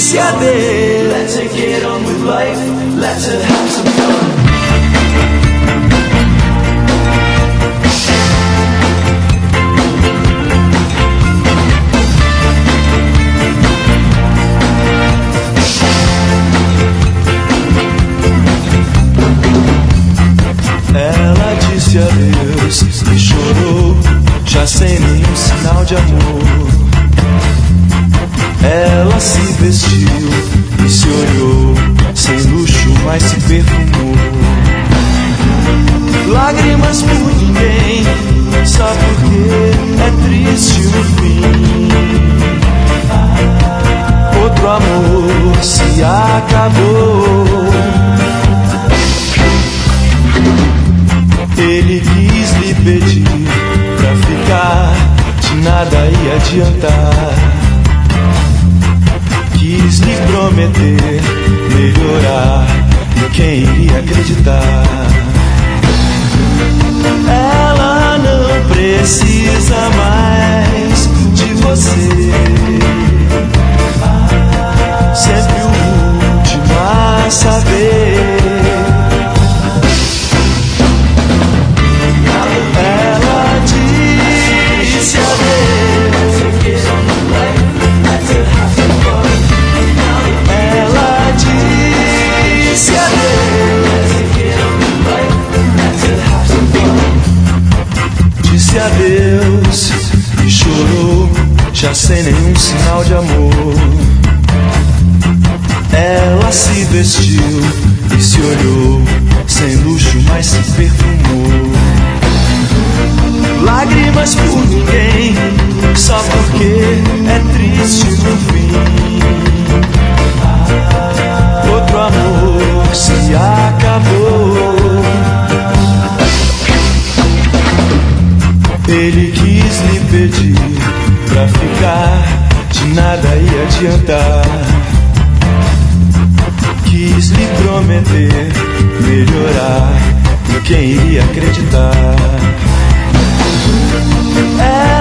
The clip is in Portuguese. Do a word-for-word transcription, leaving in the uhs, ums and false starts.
disse adeus. Let's get on with life, let's have some fun. Ela disse adeus e chorou, já sem nenhum sinal de amor. Ela se vestiu e se olhou, sem luxo, mas se perfumou. Lágrimas por ninguém, só porque é triste o fim. Outro amor se acabou. Ele quis lhe pedir pra ficar, de nada ia adiantar. Quis lhe prometer melhorar, em quem iria acreditar? Ela não precisa mais de você. Sempre o último a saber. Ela disse adeus. Ela disse adeus. Disse adeus e chorou, já sem nenhum sinal de amor. Ela se vestiu e se olhou, sem luxo, mas se perfumou. Lágrimas por ninguém, só porque é triste no fim. Outro amor se acabou. Ele quis lhe pedir pra ficar, de nada ia adiantar. Quis lhe prometer melhorar, em quem iria acreditar? É